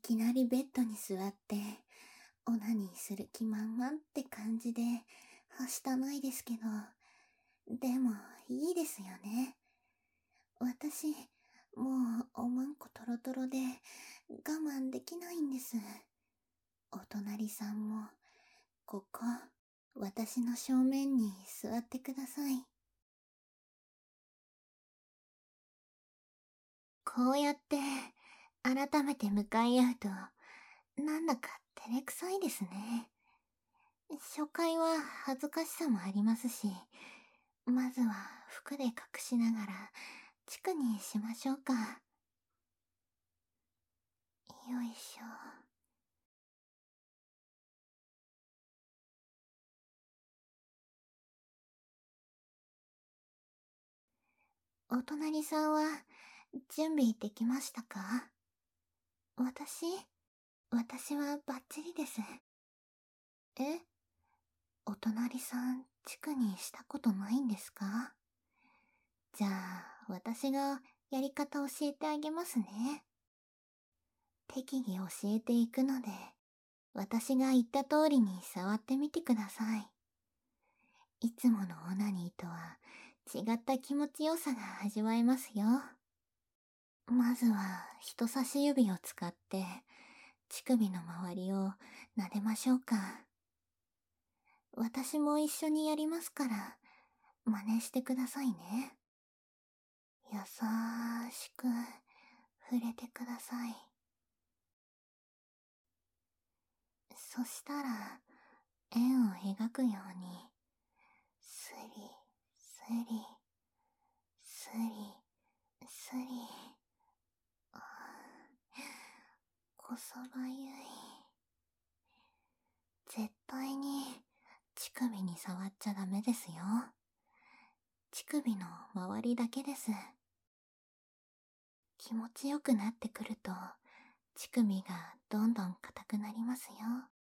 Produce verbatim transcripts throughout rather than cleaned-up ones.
きなりベッドに座って、オナニーする気満々って感じで、はしたないですけど、でも、いいですよね。私、もう、おまんこトロトロで、我慢できないんです。お隣さんも、ここ、私の正面に座ってください。こうやって、改めて向かい合うと、なんだか照れくさいですね。初回は恥ずかしさもありますし、まずは服で隠しながら、チクにしましょうか。よいしょ。お隣さんは、準備できましたか？私私はバッチリです。え？お隣さん、チクにしたことないんですか？じゃあ、私がやり方教えてあげますね。適宜教えていくので、私が言った通りに触ってみてください。いつものオナニーとは違った気持ちよさが味わえますよ。まずは人差し指を使って乳首の周りを撫でましょうか。私も一緒にやりますから真似してくださいね。優しく触れてください。そしたら円を描くようにスリスリスリスリ、あーこそばゆい。絶対に乳首に触っちゃダメですよ。乳首の周りだけです。気持ちよくなってくると乳首がどんどん硬くなりますよ。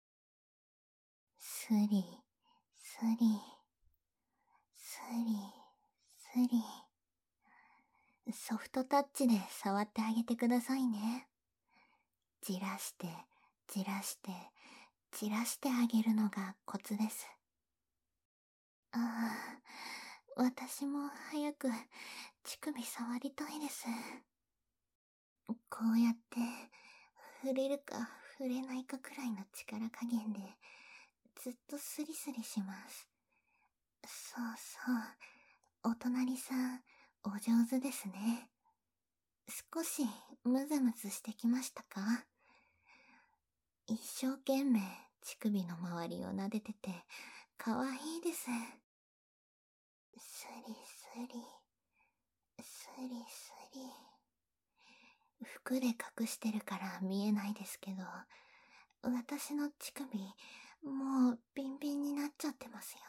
スリスリスリスリ、ソフトタッチで触ってあげてくださいね。じらしてじらしてじらしてあげるのがコツです。ああ、私も早く乳首触りたいです。こうやって触れるか触れないかくらいの力加減でずっとスリスリします。そうそう、お隣さんお上手ですね。少しムズムズしてきましたか？一生懸命乳首の周りを撫でててかわいいです。スリスリスリスリ、服で隠してるから見えないですけど、私の乳首もうビンビンになっちゃってますよ。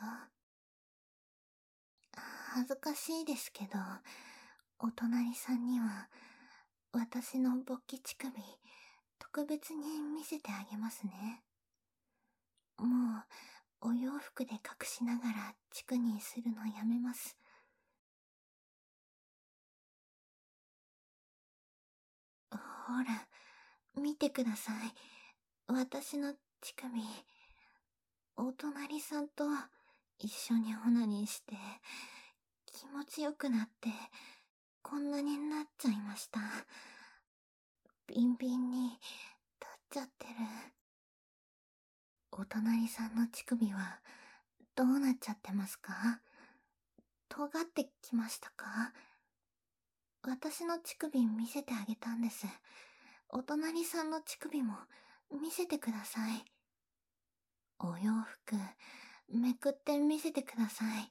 恥ずかしいですけど、お隣さんには私の勃起乳首特別に見せてあげますね。もうお洋服で隠しながらチクにするのやめます。ほら、見てください。私の乳首、お隣さんと一緒にオナニーして気持ちよくなってこんなになっちゃいました。ビンビンに立っちゃってる。お隣さんの乳首はどうなっちゃってますか？尖ってきましたか？私の乳首見せてあげたんです。お隣さんの乳首も見せてください。お洋服めくって見せてください。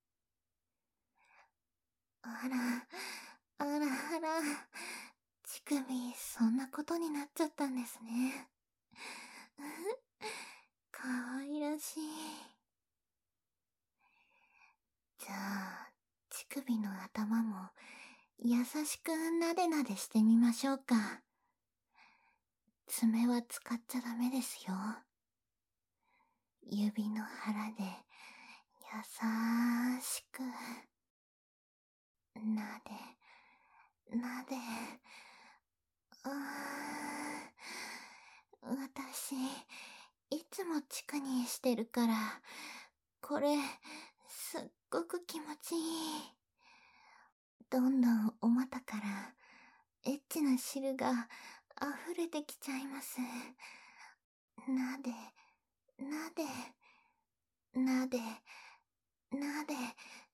あら、あらあら、乳首そんなことになっちゃったんですね。かわいらしい。じゃあ、乳首の頭も優しくなでなでしてみましょうか。爪は使っちゃダメですよ。指の腹で優しくなでなで、あいつもチクにしてるから、これ、すっごく気持ちいい。どんどんお股から、エッチな汁が溢れてきちゃいます。なで、なで、なで、なで、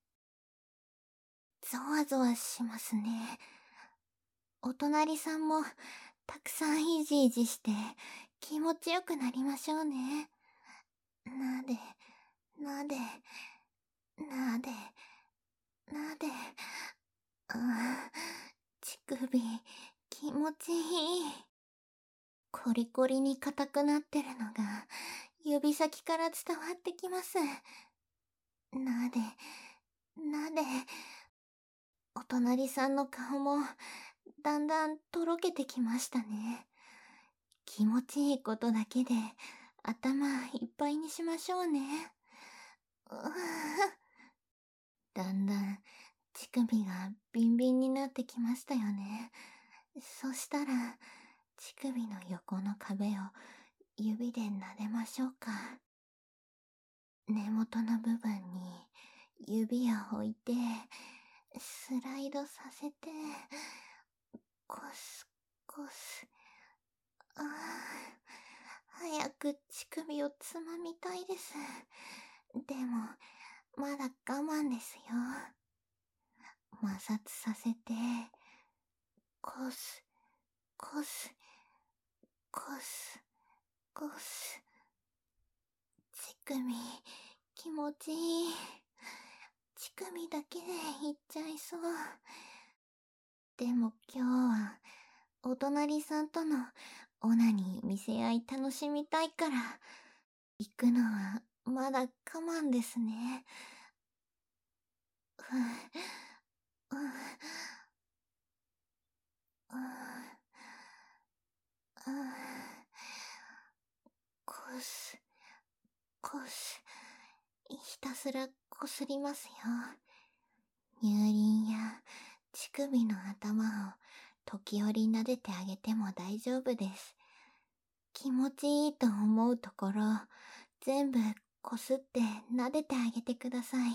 ゾワゾワしますね。お隣さんもたくさんイジイジして気持ちよくなりましょうね。なで、なで、なで、なで、ああ、乳首、気持ちいい。コリコリに硬くなってるのが指先から伝わってきます。なで、なで、お隣さんの顔もだんだんとろけてきましたね。気持ちいいことだけで頭いっぱいにしましょうね。うぅだんだん乳首がビンビンになってきましたよね。そしたら乳首の横の壁を指で撫でましょうか。根元の部分に指を置いてスライドさせてコスコス。ああ、早く乳首をつまみたいです。でもまだ我慢ですよ。摩擦させてコスコスコスコス。乳首気持ちいい。乳首だけでいっちゃいそう。でも今日はお隣さんとのオナニー見せ合い楽しみたいから行くのはまだ我慢ですね。ふぅ、うぅ、うぅ、うぅ、こす、こす、ひたすらこすりますよ。乳輪や乳首の頭を時折撫でてあげても大丈夫です。気持ちいいと思うところ全部こすって撫でてあげてください。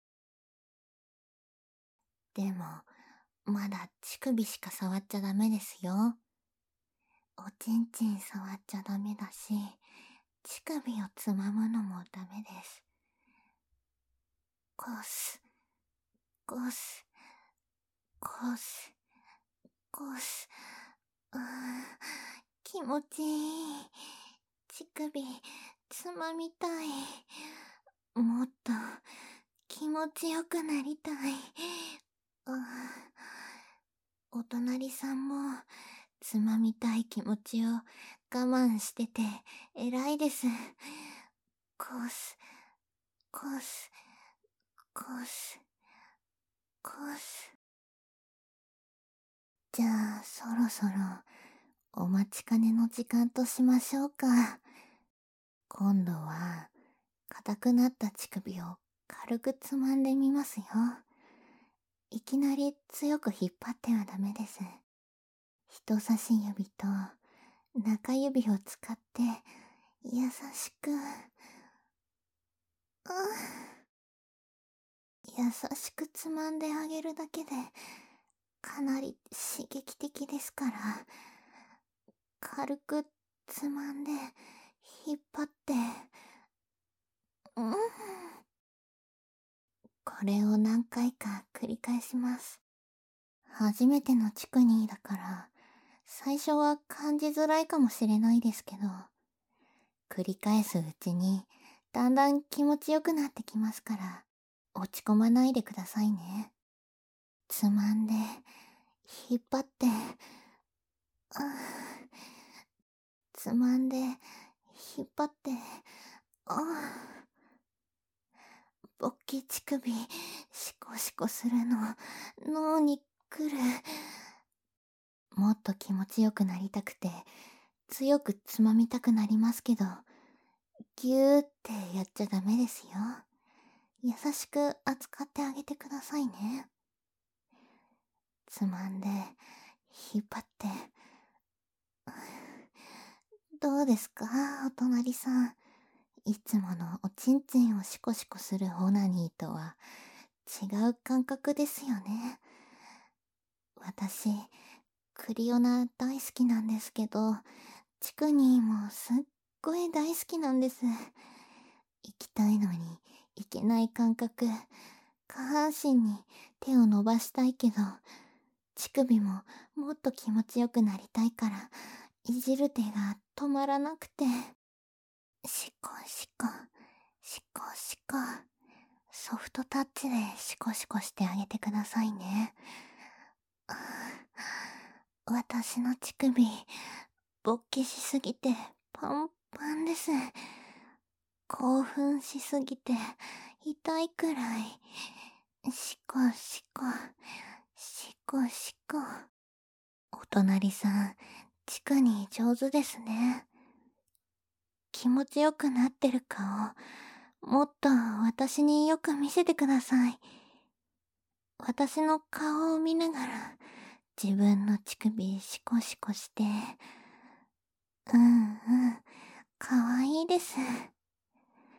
でもまだ乳首しか触っちゃダメですよ。おちんちん触っちゃダメだし、乳首をつまむのもダメです。こす、こす、こす、こす。うー気持ちいい。乳首つまみたい。もっと気持ちよくなりたい。うお隣さんもつまみたい気持ちを我慢してて偉いです。こす、こす、こす、こす。じゃあそろそろお待ちかねの時間としましょうか。今度は硬くなった乳首を軽くつまんでみますよ。いきなり強く引っ張ってはダメです。人差し指と中指を使って優しく、う優しくつまんであげるだけでかなり刺激的ですから、軽くつまんで引っ張って、うん。これを何回か繰り返します。初めてのチクニーだから最初は感じづらいかもしれないですけど、繰り返すうちにだんだん気持ちよくなってきますから落ち込まないでくださいね。つまんで引っ張って、あつまんで引っ張って、あ勃起乳首シコシコするの脳に来る。もっと気持ちよくなりたくて強くつまみたくなりますけど、ギューってやっちゃダメですよ。優しく扱ってあげてくださいね。つまんで引っ張って、 どうですか、お隣さん。いつものおちんちんをシコシコするオナニーとは違う感覚ですよね。私、クリオナ大好きなんですけど、チクニーもすっごい大好きなんです。行きたいのに行けない感覚。下半身に手を伸ばしたいけど、乳首ももっと気持ちよくなりたいから、いじる手が止まらなくて。シコシコ、シコシコ。ソフトタッチでシコシコしてあげてくださいね。私の乳首、勃起しすぎてパンパンです。興奮しすぎて痛いくらい。シコシコ、シコシコ。お隣さん、チクに上手ですね。気持ちよくなってる顔、もっと私によく見せてください。私の顔を見ながら、自分の乳首シコシコして、うんうん、かわいいです。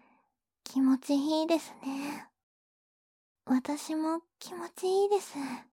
気持ちいいですね。私も気持ちいいです。